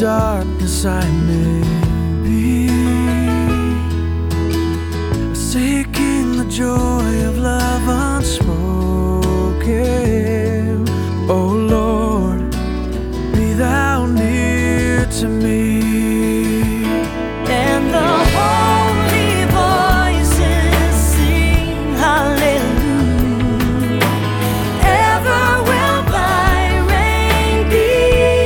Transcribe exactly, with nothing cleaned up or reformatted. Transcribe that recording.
darkness I may be, seeking the joy of love unspoken. Oh Lord, be thou near to me.